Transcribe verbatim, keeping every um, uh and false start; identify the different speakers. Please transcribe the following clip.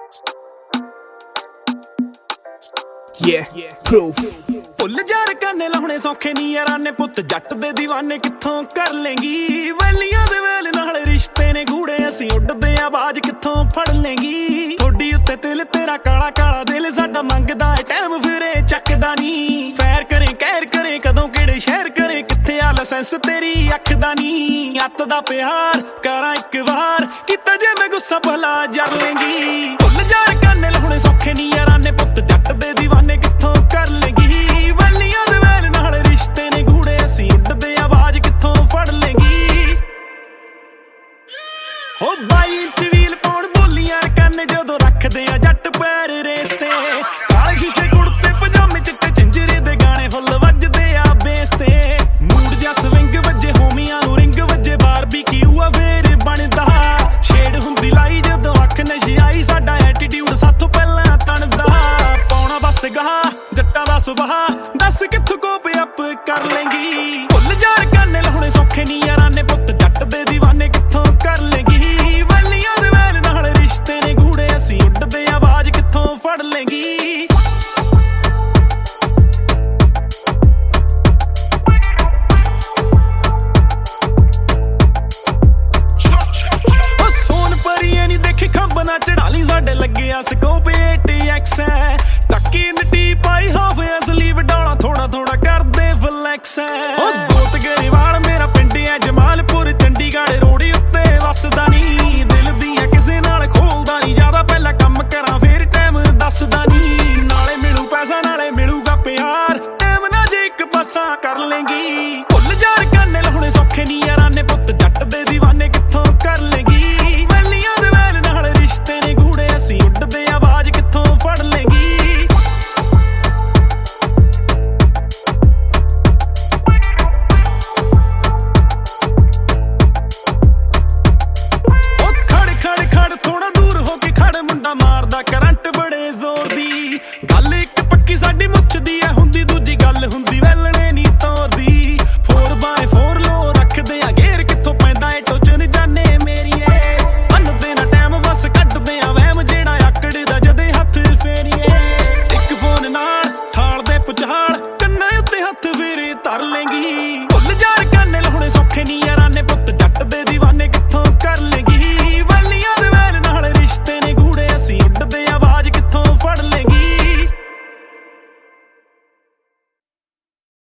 Speaker 1: Yeah, proof.
Speaker 2: ਭੁੱਲ ਜਾਰ ਕੰਨੇ ਲਾਉਣੇ ਸੌਖੇ ਨੀ ਯਾਰਾਂ ਨੇ ਪੁੱਤ ਜੱਟ ਦੇ دیਵਾਨੇ ਕਿੱਥੋਂ ਕਰ ਲੇਂਗੀ ਵੈਲੀਆਂ ਦੇ ਵੇਲ ਨਾਲ ਰਿਸ਼ਤੇ ਨੇ ਗੂੜੇ ਅਸੀਂ ਉੱਡਦੇ ਆਵਾਜ਼ ਕਿੱਥੋਂ ਫੜ ਲੇਂਗੀ ਥੋੜੀ ਉੱਤੇ ਤਿਲ ਤੇਰਾ ਕਾਲਾ ਕਾਲਾ ਦਿਲ ਸਾਡਾ ਮੰਗਦਾ ਏ ਟਾਈਮ ਫਿਰੇ ਚੱਕਦਾ ਨੀ ਫੈਰ ਕਰੇ ਕਹਿਰ ਕਰੇ ਕਦੋਂ ਕਿਹੜੇ ਸ਼ਹਿਰ ਕਰੇ ਕਿੱਥੇ ਆ ਲਾਇਸੈਂਸ ਤੇਰੀ ਅੱਖ ਦਾ ਨੀ ਅੱਤ ਦਾ ਪਿਆਰ ਕਰਾਂ ਇੱਕ ਵਾਰ ਕੀਤਾ ਜੇ ਮੈਂ ਗੁੱਸਾ ਭਲਾ ਜਰ ਲੇਂਗੀ ਭੁੱਲ ਜਾਰ ਕੰਨੇ ਲਾਉਣੇ ਸੌਖੇ ਨੀ ਯਾਰਾਂ ਨੇ ਪੁੱਤ ਜੱਟ ਦੇ دیਵਾਨੇ ਕਿੱਥੋਂ ਕਰ ਲੇਂਗੀ ਵੈਲੀਆਂ ਦੇ ਵੇਲ ਨਾਲ ਰਿਸ਼ਤੇ ਨੇ ਗੂੜੇ ਅਸੀਂ ਉੱਡਦੇ ਆਵਾਜ਼ ਕਿੱਥੋਂ ਫੜ ਲੇਂਗੀ ਹੋ ਬਾਈ ਇੰਚ ਵੀਲ ਪਾਉਣ ਬੋਲੀਆਂ ਕੰਨ ਜਦੋਂ ਰੱਖਦੇ ਆ ਜੱਟ ਪੈਰ ਰੇਸ ਤੇ ਕਾਲੇ ਸ਼ੀਸ਼ੇ ਕੁੜਤੇ ਪਜਾਮੇ ਚਿੱਟੇ ਝੰਜਰੇ ਦੇ ਗਾਣੇ ਫੁੱਲ ਵੱਜਦੇ ਆ ਬੇਸ ਤੇ ਮੂਡ ਜਿਹਾ ਸਵਿੰਗ ਵੱਜੇ ਹੋਮੀਆਂ ਨੂੰ ਰਿੰਗ ਵੱਜੇ ਬਾਰਬੀਕਿਊ ਆ ਫੇਰ ਬਣਦਾ ਸ਼ੇਡ ਹੁੰਦੀ ਲਾਈ ਜਦੋਂ ਅੱਖ ਨਸ਼ੀ ਆਈ ਸਾਡਾ ਐਟੀਟਿਊਡ ਸਾਥੋਂ ਪਹਿਲਾਂ ਤਣਦਾ ਪਾਉਣਾ ਬਸ ਗਾਹ ਜੱਟਾਂ ਦਾ ਸੁਭਾਅ ਦੱਸ ਕਿੱਥੋਂ ਕੋਪ ਅਪ ਕਰ ਲੇਂਗੀ ਭੁੱਲ ਜਾਰ ਕੰਨੇ ਲਾਉਣੇ ਸੌਖੇ ਨੀ ਯਾਰਾਂ ਨੇ ਪੁੱਤ ਜੱਟ ਦੇ دیਵਾਨੇ ਕਿੱਥੋਂ ਕਰ ਲੇਂਗੀ ਵੈਲੀਆਂ ਦੇ ਵੇਲ ਨਾਲ ਰਿਸ਼ਤੇ ਨੇ ਗੂੜੇ ਅਸੀਂ ਉੱਡਦੇ ਆਵਾਜ਼ ਕਿੱਥੋਂ ਫੜ ਲੇਂਗੀ ਉਹ ਸੋਨ ਪਰੀਏ ਨੀ ਦੇਖੀ ਖੰਭ ਨਾ ਚੜਾ ਲਈ ਸਾਡੇ ਲੱਗਿਆ ਸਕੋਪ ਏਟ ਐਕਸ ਹੈ ਟੱਕੀ ਮਿੱਟੀ ਪਾਈ ਹਾਫ ਅਸਲੀ ਵਡਾਉਣਾ ਥੋੜਾ ਥੋੜਾ ਕਰਦੇ ਫਲੈਕਸ ਹੈ